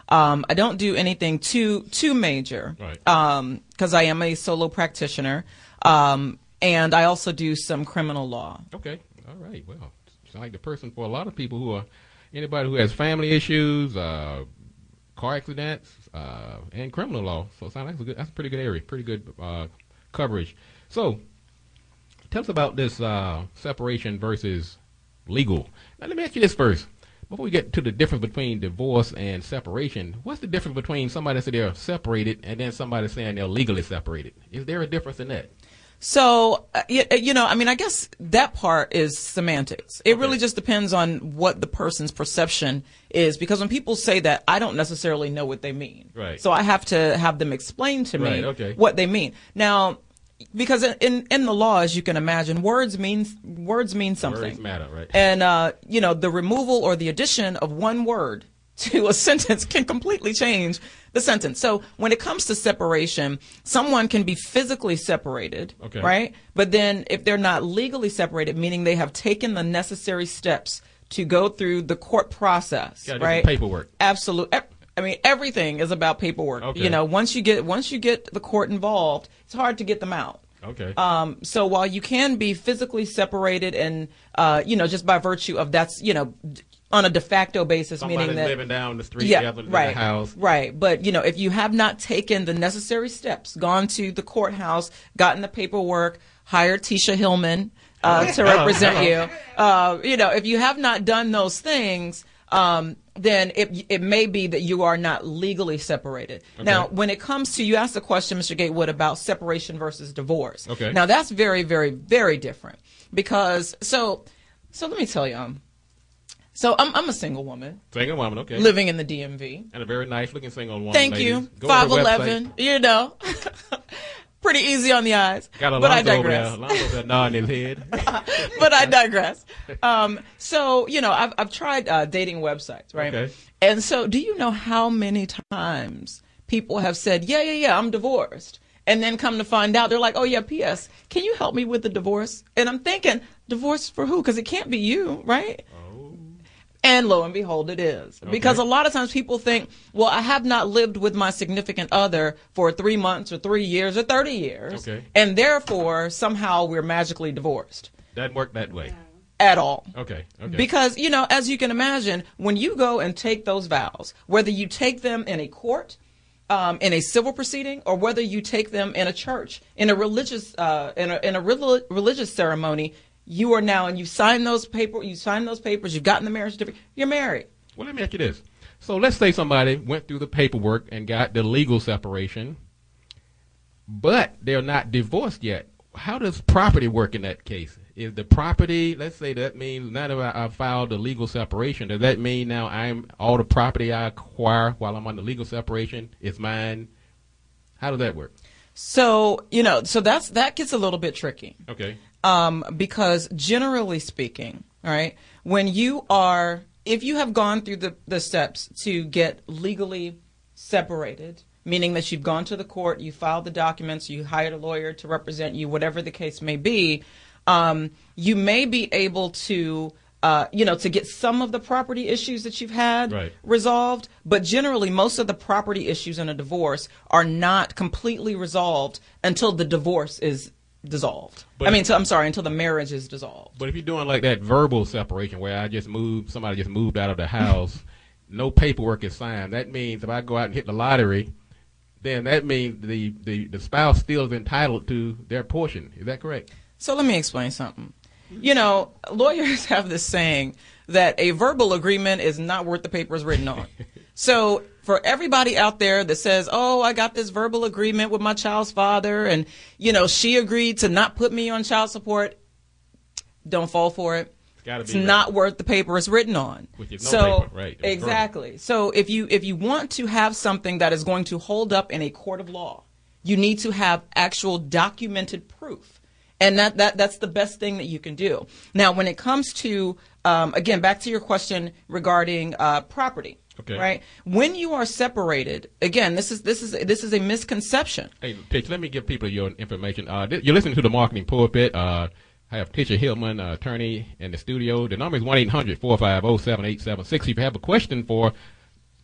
Um, I don't do anything too too major, right? Because um, I am a solo practitioner, um, and I also do some criminal law. Okay, all right. Well, sound like the person for a lot of people who are anybody who has family issues, uh, car accidents, uh, and criminal law. So it sounds like that's a good, that's a pretty good area, pretty good uh, coverage. So tell us about this uh, separation versus legal. Now let me ask you this first. Before we get to the difference between divorce and separation, what's the difference between somebody that said they're separated and then somebody saying they're legally separated? Is there a difference in that? So, uh, you, you know, I mean, I guess that part is semantics. It okay. really just depends on what the person's perception is, because when people say that, I don't necessarily know what they mean. Right. So I have to have them explain to me right, okay. what they mean. Now, because in in the law, as you can imagine, words mean words mean something. Words matter, right? And uh, you know, the removal or the addition of one word to a sentence can completely change the sentence. So when it comes to separation, someone can be physically separated, okay. right? But then if they're not legally separated, meaning they have taken the necessary steps to go through the court process, yeah, right? Paperwork. Absolutely. I mean, everything is about paperwork. Okay. You know, once you get once you get the court involved, it's hard to get them out. Okay. Um, so while you can be physically separated, and uh, you know, just by virtue of that's, you know, on a de facto basis, Somebody's meaning that living down the street, yeah, you have to live right, in the house, right. But you know, if you have not taken the necessary steps, gone to the courthouse, gotten the paperwork, hired Tisha Hillman uh, to represent you, uh, you know, if you have not done those things. Um, then it it may be that you are not legally separated. Okay. Now, when it comes to, you asked the question, Mister Gatewood, about separation versus divorce. Okay. Now, that's very, very, very different, because, so, so let me tell you, um, so I'm, I'm a single woman. Single woman, okay. Living in the D M V. And a very nice looking single woman. Thank ladies. you. Go five eleven, you know. Pretty easy on the eyes. Got a but I Alonzo over digress. there. Alonzo over there nodding his head. But I digress. Um, so, you know, I've, I've tried uh, dating websites, right? Okay. And so do you know how many times people have said, yeah, yeah, yeah, I'm divorced. And then come to find out, they're like, oh, yeah, P S, can you help me with the divorce? And I'm thinking, divorce for who? Because it can't be you, right? And lo and behold, it is. Okay. Because a lot of times people think, well, I have not lived with my significant other for three months or three years or thirty years. Okay. And therefore, somehow we're magically divorced. Doesn't work that way. At all. Okay. Okay. Because, you know, as you can imagine, when you go and take those vows, whether you take them in a court, um, in a civil proceeding, or whether you take them in a church, in a religious, uh, in a, in a rel- religious ceremony, you are now, and you sign those paper, you sign those papers, you've gotten the marriage certificate, you're married. Well, let me ask you this. So let's say somebody went through the paperwork and got the legal separation, but they're not divorced yet. How does property work in that case? Is the property, let's say that means now that I filed the legal separation, does that mean now I'm all the property I acquire while I'm on the legal separation is mine? How does that work? So, you know, so that's that gets a little bit tricky. Okay. Um, because generally speaking, all right, when you are, if you have gone through the, the steps to get legally separated, meaning that you've gone to the court, you filed the documents, you hired a lawyer to represent you, whatever the case may be, um, you may be able to, uh, you know, to get some of the property issues that you've had right. resolved. But generally, most of the property issues in a divorce are not completely resolved until the divorce is dissolved. But I mean, so, I'm sorry, until the marriage is dissolved. But if you're doing like that verbal separation where I just moved, somebody just moved out of the house, no paperwork is signed, that means if I go out and hit the lottery, then that means the, the, the spouse still is entitled to their portion. Is that correct? So let me explain something. You know, lawyers have this saying that a verbal agreement is not worth the paper it's written on. So for everybody out there that says, oh, I got this verbal agreement with my child's father and, you know, she agreed to not put me on child support, don't fall for it. It's gotta be it's right. not worth the paper it's written on. Which is no so, paper, right. It's exactly. verbal. So if you if you want to have something that is going to hold up in a court of law, you need to have actual documented proof. And that, that that's the best thing that you can do. Now, when it comes to, um, again, back to your question regarding uh, property, okay. right? When you are separated, again, this is this is this is a misconception. Hey, Tisha, let me give people your information. Uh, th- you're listening to the Marketing Pulpit. Uh, I have Tisha Hillman, uh, attorney, in the studio. The number is one eight hundred four five zero seven eight seven six. If you have a question for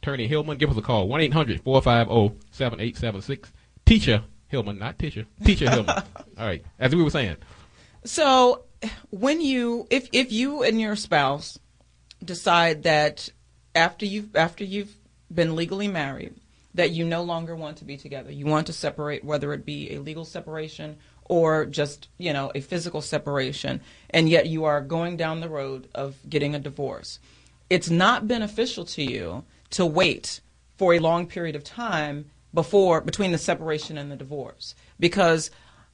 Attorney Hillman. Give us a call, one eight hundred four five zero seven eight seven six. Teacher Hillman, not teacher. Teacher Hillman. All right, as we were saying. So when you, if, if you and your spouse decide that after you've, after you've been legally married, that you no longer want to be together, you want to separate, whether it be a legal separation or just, you know, a physical separation, and yet you are going down the road of getting a divorce, it's not beneficial to you to wait for a long period of time before, between the separation and the divorce, because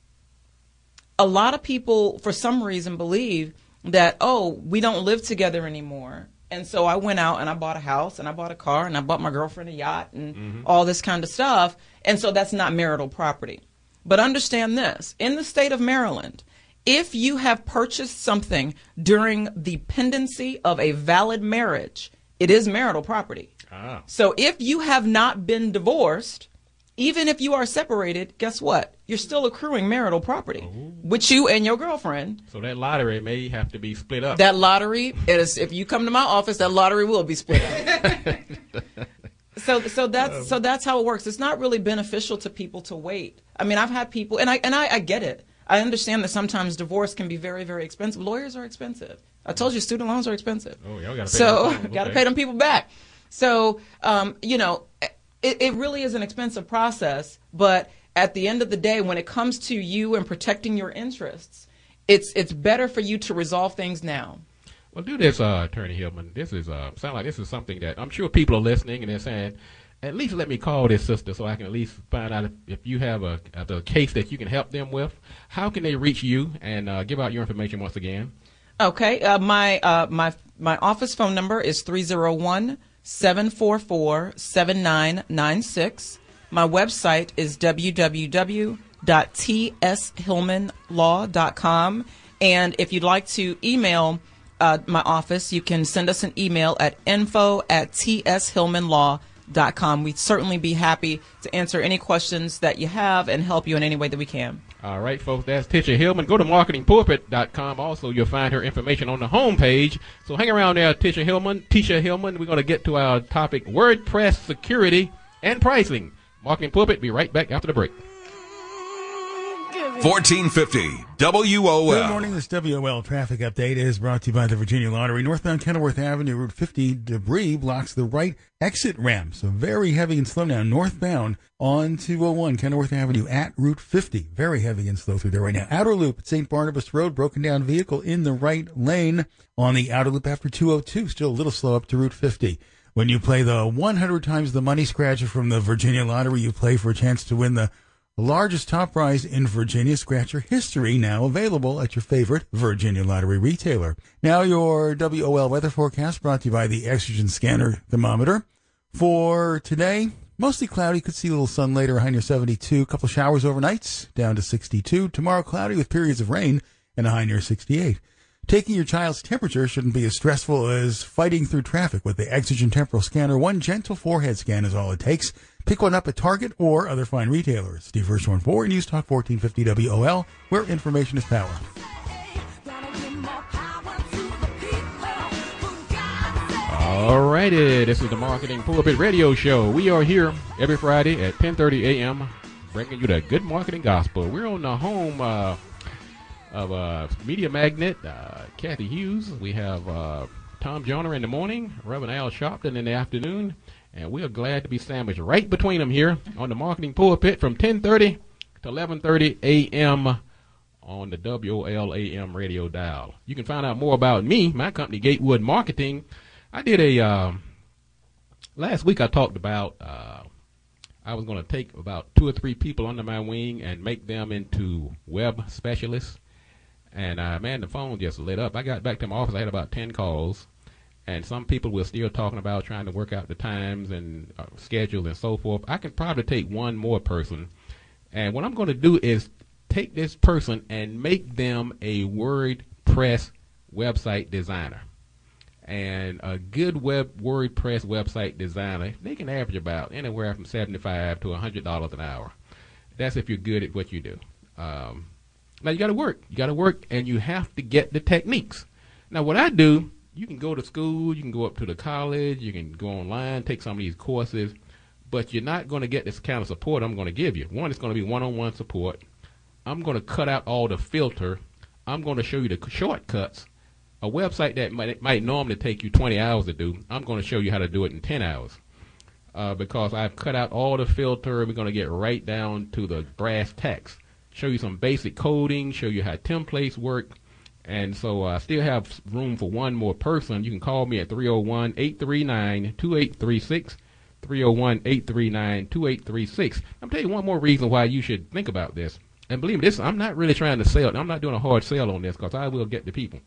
a lot of people, for some reason, believe that, oh, we don't live together anymore. And so I went out and I bought a house and I bought a car and I bought my girlfriend a yacht and mm-hmm. all this kind of stuff. And so that's not marital property. But understand this, in the state of Maryland, if you have purchased something during the pendency of a valid marriage, it is marital property. Ah. So if you have not been divorced, even if you are separated, guess what? You're still accruing marital property, Ooh. With you and your girlfriend. So that lottery may have to be split up. That lottery is, if you come to my office, that lottery will be split up. so, so that's so that's how it works. It's not really beneficial to people to wait. I mean, I've had people, and I and I, I get it. I understand that sometimes divorce can be very, very expensive. Lawyers are expensive. I told you, student loans are expensive. Oh, y'all gotta pay so them. got to Okay. pay them people back. So, um, you know. It, it really is an expensive process, but at the end of the day, when it comes to you and protecting your interests, it's it's better for you to resolve things now. Well, do this, uh, Attorney Hillman. This is uh, sound like this is something that I'm sure people are listening and they're saying, at least let me call this sister so I can at least find out if, if you have a, a case that you can help them with. How can they reach you and uh, give out your information once again? Okay, uh, my uh, my my office phone number is three zero one, seven four four, seven nine nine six. My website is w w w dot t s hillman law dot com. And if you'd like to email uh, my office, you can send us an email at info at t s hillman law dot com. We'd certainly be happy to answer any questions that you have and help you in any way that we can. All right, folks, that's Tisha Hillman. Go to marketing pulpit dot com. Also, you'll find her information on the homepage. So hang around there, Tisha Hillman. Tisha Hillman, we're going to get to our topic, WordPress security and pricing. Marketing Pulpit, be right back after the break. fourteen fifty W O L. Good morning. This W O L traffic update is brought to you by the Virginia Lottery. Northbound Kenilworth Avenue, Route fifty, debris blocks the right exit ramp. So very heavy and slow now. Northbound on two oh one Kenilworth Avenue at Route fifty. Very heavy and slow through there right now. Outer Loop at Saint Barnabas Road, broken down vehicle in the right lane on the outer loop after two oh two. Still a little slow up to Route fifty. When you play the one hundred times the money scratcher from the Virginia Lottery, you play for a chance to win the The largest top prize in Virginia Scratcher history, now available at your favorite Virginia Lottery retailer. Now your W O L weather forecast brought to you by the Exogen Scanner Thermometer. For today, mostly cloudy, could see a little sun later, high near seventy-two. A couple showers overnights, down to sixty-two. Tomorrow cloudy with periods of rain and a high near sixty-eight. Taking your child's temperature shouldn't be as stressful as fighting through traffic with the Exogen Temporal Scanner. One gentle forehead scan is all it takes. Pick one up at Target or other fine retailers. Steve Hirschhorn for News Talk fourteen fifty W O L, where information is power. All righty, this is the Marketing Pulpit Radio Show. We are here every Friday at ten thirty a.m. bringing you the good marketing gospel. We're on the home uh, of uh, media magnate uh, Kathy Hughes. We have uh, Tom Joner in the morning, Reverend Al Sharpton in the afternoon, and we are glad to be sandwiched right between them here on the Marketing Pulpit from ten thirty to eleven thirty a.m. on the W O L A M radio dial. You can find out more about me, my company, Gatewood Marketing. I did a, uh, last week I talked about, uh, I was going to take about two or three people under my wing and make them into web specialists. And, uh, man, the phone just lit up. I got back to my office, I had about ten calls. And some people were still talking about trying to work out the times and uh, schedules and so forth. I can probably take one more person. And what I'm going to do is take this person and make them a WordPress website designer. And a good web WordPress website designer, they can average about anywhere from seventy-five to one hundred dollars an hour. That's if you're good at what you do. Um, now, you got to work. You got to work, and you have to get the techniques. Now, what I do, you can go to school, you can go up to the college, you can go online, take some of these courses, but you're not going to get this kind of support I'm going to give you. One, it's going to be one-on-one support. I'm going to cut out all the filter. I'm going to show you the shortcuts. A website that might, might normally take you twenty hours to do, I'm going to show you how to do it in ten hours. Uh, because I've cut out all the filter. We're going to get right down to the brass tacks. Show you some basic coding, show you how templates work. And so I uh, still have room for one more person. You can call me at three oh one, eight three nine, two eight three six, three oh one, eight three nine, two eight three six. I'm telling you one more reason why you should think about this. And believe me, this, I'm not really trying to sell. I'm not doing a hard sell on this because I will get the people.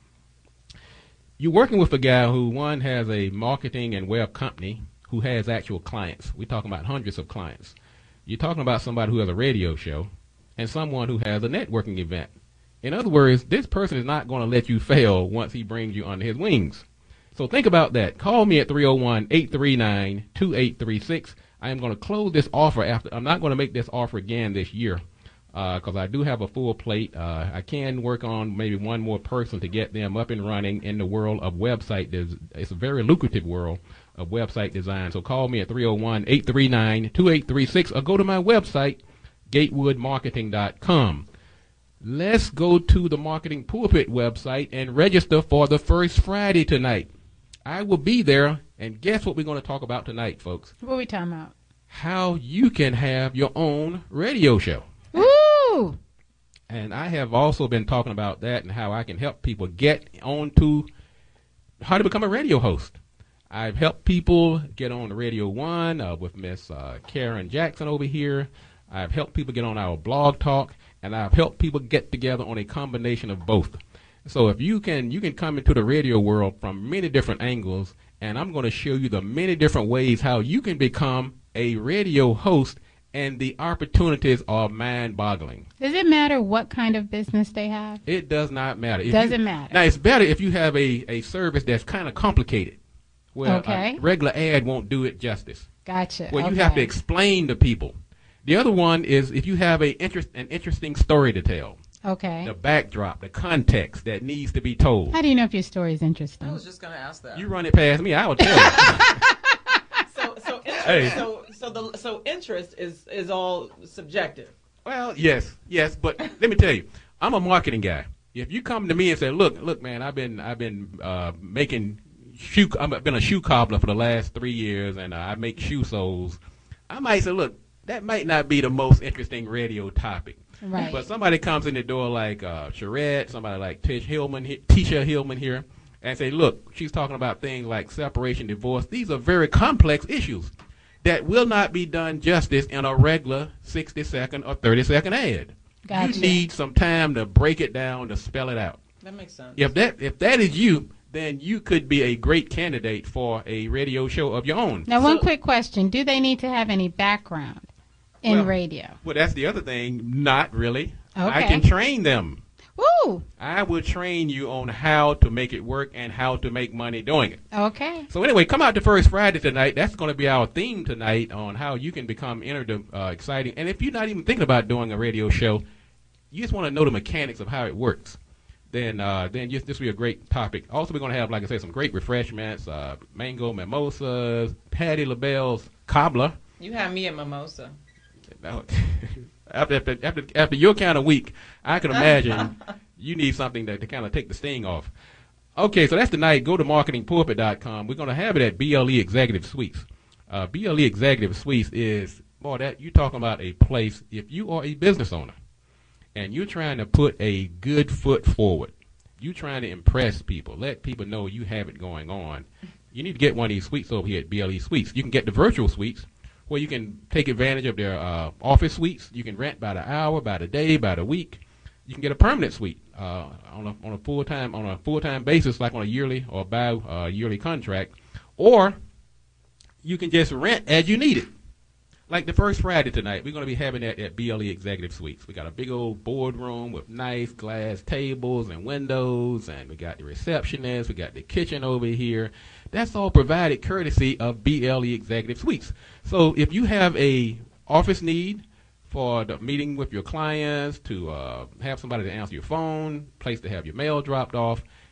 You're working with a guy who, one, has a marketing and web company who has actual clients. We're talking about hundreds of clients. You're talking about somebody who has a radio show and someone who has a networking event. In other words, this person is not going to let you fail once he brings you under his wings. So think about that. Call me at three oh one, eight three nine, two eight three six. I am going to close this offer after. I'm not going to make this offer again this year because uh, I do have a full plate. Uh, I can work on maybe one more person to get them up and running in the world of website. Des- it's a very lucrative world of website design. So call me at three oh one, eight three nine, two eight three six or go to my website, gatewood marketing dot com. Let's go to the Marketing Pulpit website and register for the first Friday tonight. I will be there, and guess what we're going to talk about tonight, folks? What are we talking about? How you can have your own radio show. Woo! And I have also been talking about that and how I can help people get onto how to become a radio host. I've helped people get on the Radio One uh, with Miss uh, Karen Jackson over here. I've helped people get on our Blog Talk. And I've helped people get together on a combination of both. So if you can, you can come into the radio world from many different angles, and I'm going to show you the many different ways how you can become a radio host, and the opportunities are mind-boggling. Does it matter what kind of business they have? It does not matter. If Doesn't you, matter. Now, it's better if you have a, a service that's kind of complicated, where okay. a regular ad won't do it justice. Gotcha. Where okay. you have to explain to people. The other one is if you have a interest, an interesting story to tell. Okay. The backdrop, the context that needs to be told. How do you know if your story is interesting? I was just going to ask that. You run it past me, I will tell you. so, so, interest, hey. so, so, the, so interest is, is all subjective. Well, yes, yes, but let me tell you, I'm a marketing guy. If you come to me and say, "Look, look, man, I've been, I've been uh, making shoe, I've been a shoe cobbler for the last three years, and uh, I make shoe soles," I might say, "Look, that might not be the most interesting radio topic." Right. But somebody comes in the door like uh, Sherette, somebody like Tish Hillman, Tisha Hillman here, and say, "Look, she's talking about things like separation, divorce. These are very complex issues that will not be done justice in a regular sixty second or thirty second ad. Gotcha. You need some time to break it down, to spell it out." That makes sense. If that if that is you, then you could be a great candidate for a radio show of your own. Now, so, one quick question. Do they need to have any background in well, radio? Well, that's the other thing. Not really. Okay. I can train them. Woo! I will train you on how to make it work and how to make money doing it. Okay. So anyway, come out to First Friday tonight. That's going to be our theme tonight on how you can become inter- uh, exciting. And if you're not even thinking about doing a radio show, you just want to know the mechanics of how it works, then uh, then just, this will be a great topic. Also, we're going to have, like I said, some great refreshments, uh, mango mimosas, Patti LaBelle's cobbler. You have me at mimosa. after, after, after, after your kind of week, I can imagine you need something to, to kind of take the sting off. Okay, so that's tonight. Go to marketing pulpit dot com. We're going to have it at B L E Executive Suites. Uh, B L E Executive Suites is, boy, that you're talking about a place, if you are a business owner and you're trying to put a good foot forward, you're trying to impress people, let people know you have it going on, you need to get one of these suites over here at B L E Suites. You can get the virtual suites where you can take advantage of their uh, office suites. You can rent by the hour, by the day, by the week. You can get a permanent suite uh, on a on a full time on a full time basis, like on a yearly or bi uh, yearly contract, or you can just rent as you need it. Like the first Friday tonight, we're going to be having that at B L E Executive Suites. We got a big old boardroom with nice glass tables and windows, and we got the receptionist, we got the kitchen over here. That's all provided courtesy of B L E Executive Suites. So if you have a office need for the meeting with your clients, to uh, have somebody to answer your phone, place to have your mail dropped off,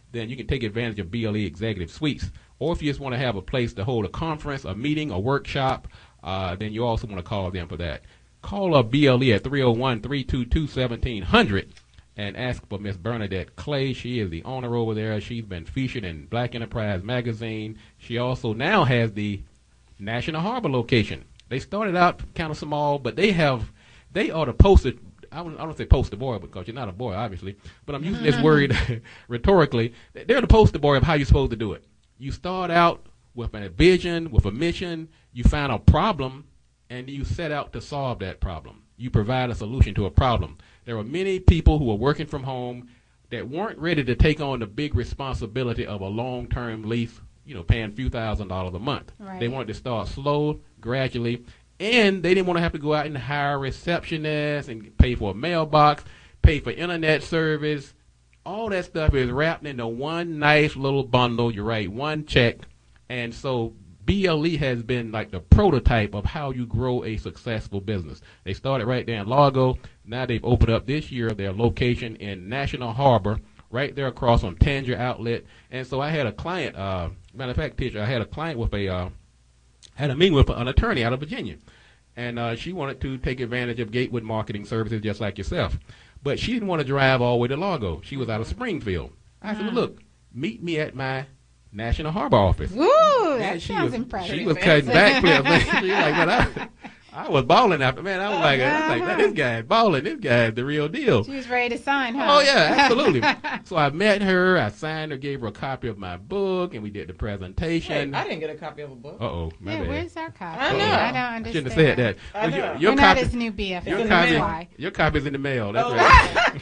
then you can take advantage of B L E Executive Suites. Or if you just want to have a place to hold a conference, a meeting, a workshop, uh, then you also want to call them for that. Call up B L E at three oh one, three two two, one seven hundred and ask for Miss Bernadette Clay. She is the owner over there. She's been featured in Black Enterprise Magazine. She also now has the National Harbor location. They started out kind of small, but they have, they are the poster, I don't, I don't say poster boy because you're not a boy, obviously, but I'm using this word rhetorically. They're the poster boy of how you're supposed to do it. You start out with a vision, with a mission, you find a problem, and you set out to solve that problem. You provide a solution to a problem. There are many people who are working from home that weren't ready to take on the big responsibility of a long-term lease, you know, paying a few thousand dollars a month. Right. They wanted to start slow, gradually, and they didn't want to have to go out and hire a receptionist and pay for a mailbox, pay for internet service. All that stuff is wrapped into one nice little bundle. You write one check, and so B L E has been like the prototype of how you grow a successful business. They started right there in Largo. Now they've opened up this year their location in National Harbor, right there across from Tanger Outlet. And so I had a client, uh, matter of fact, teacher, I had a client with a, uh, had a meeting with an attorney out of Virginia. And uh, she wanted to take advantage of Gatewood Marketing Services just like yourself. But she didn't want to drive all the way to Largo. She was out of Springfield. I said, well, look, meet me at my National Harbor office. Woo, Man, that she sounds was, impressive. She was cutting backflips. Man. She was like, man, I, I was balling after, man. I was like, I was like, man, this guy is balling. This guy is the real deal. She was ready to sign, huh? Oh, yeah, absolutely. So I met her. I signed her, gave her a copy of my book, and we did the presentation. Hey, I didn't get a copy of a book. Uh-oh, my yeah, bad. where's our copy? I know. Uh-oh. I don't understand. I shouldn't have said that. I know. Your, your We're copy, not his new B F F. your, It's copy, in the mail. your copy's in the mail. That's Oh. right.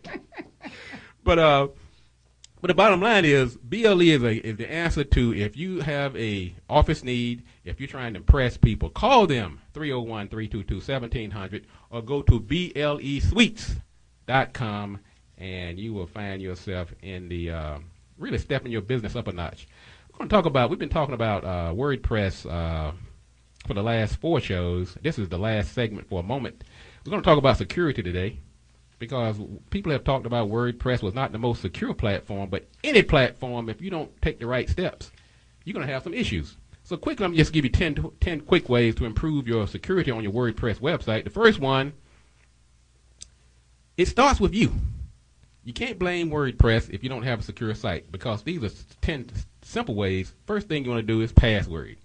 But uh, but the bottom line is B L E is a is the answer to if you have a office need, if you're trying to impress people, call them three oh one, three two two, one seven hundred or go to B L E suites dot com and you will find yourself in the uh, really stepping your business up a notch. We're going to talk about, we've been talking about uh, WordPress uh, for the last four shows. This is the last segment for a moment. We're going to talk about security today, because people have talked about WordPress was not the most secure platform, but any platform, if you don't take the right steps, you're going to have some issues. So quickly, I'm just give you ten, ten quick ways to improve your security on your WordPress website. The first one, it starts with you. You can't blame WordPress if you don't have a secure site, because these are ten simple ways. First thing you want to do is password.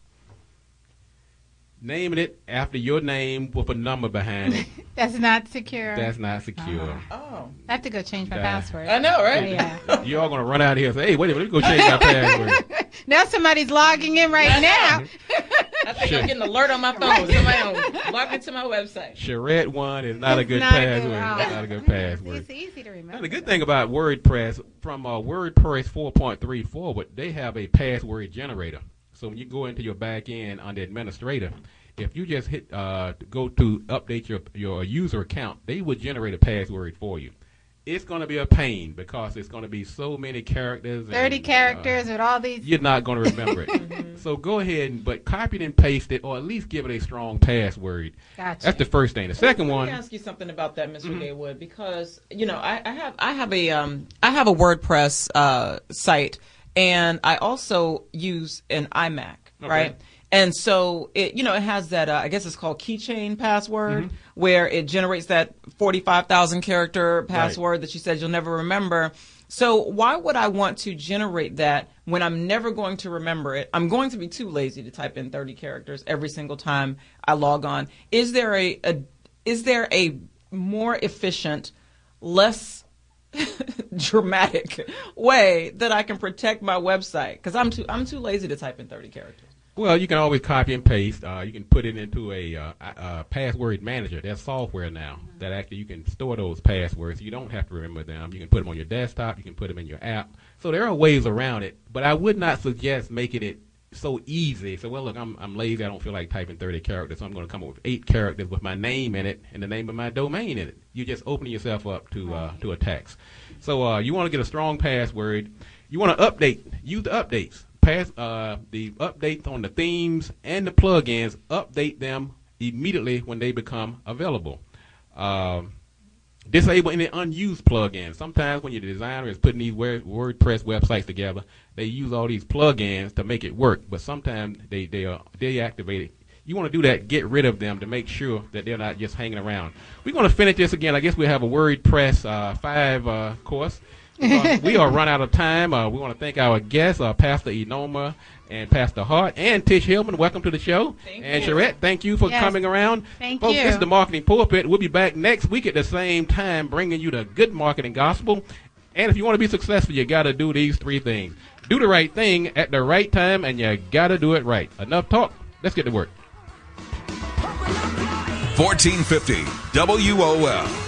Naming it after your name with a number behind it. That's not secure. That's not secure. Uh-huh. Oh. I have to go change my Nah. password. I know, right? Yeah. You're all going to run out of here and say, hey, wait a minute, let me go change my password. Now somebody's logging in right now. I think Sure. I'm getting an alert on my phone. Somebody log into my website. Charette one is not a It's good not a good- password. oh. It's not a good password. It's easy to remember. Now, the good thing about WordPress, from uh, WordPress four point three forward, they have a password generator. So when you go into your back end on the administrator, if you just hit uh, go to update your your user account, they will generate a password for you. It's going to be a pain because it's going to be so many characters. thirty and, characters uh, with all these. You're not going to remember it. So go ahead and but copy it and paste it, or at least give it a strong password. Gotcha. That's the first thing. The second Let one. me ask you something about that, mister Mhm. Gaywood, because you know I, I have I have a um I have a WordPress uh, site, and I also use an iMac, Okay. right? And so it, you know, it has that, uh, I guess it's called keychain password, Mhm. where it generates that forty-five thousand character password that you said you'll never remember. So why would I want to generate that when I'm never going to remember it? I'm going to be too lazy to type in thirty characters every single time I log on. Is there a, a is there a more efficient, less dramatic way that I can protect my website? Because I'm too I'm too lazy to type in thirty characters. Well, you can always copy and paste. Uh, you can put it into a, uh, a password manager. There's software now that actually you can store those passwords. You don't have to remember them. You can put them on your desktop. You can put them in your app. So there are ways around it. But I would not suggest making it so easy. So, well, look, I'm, I'm lazy. I don't feel like typing thirty characters. So I'm going to come up with eight characters with my name in it and the name of my domain in it. You're just opening yourself up to uh, to attacks. So uh, you want to get a strong password. You want to update. Use the updates. Pass uh, the updates on the themes and the plugins. Update them immediately when they become available. Um, Disable any unused plugins. Sometimes when your designer is putting these WordPress websites together, they use all these plugins to make it work, but sometimes they, they are deactivated. You want to do that, get rid of them to make sure that they're not just hanging around. We're going to finish this again. I guess we have a WordPress uh, five uh, course. Uh, we are run out of time. Uh, we want to thank our guests, uh, Pastor Enoma and Pastor Hart and Tish Hillman. Welcome to the show. Thank and you. Sherette, thank you for Yes. coming around. Thank Folks, you. this is the Marketing Pulpit. We'll be back next week at the same time bringing you the good marketing gospel. And if you want to be successful, you got to do these three things. Do the right thing at the right time, and you got to do it right. Enough talk. Let's get to work. fourteen fifty W O L.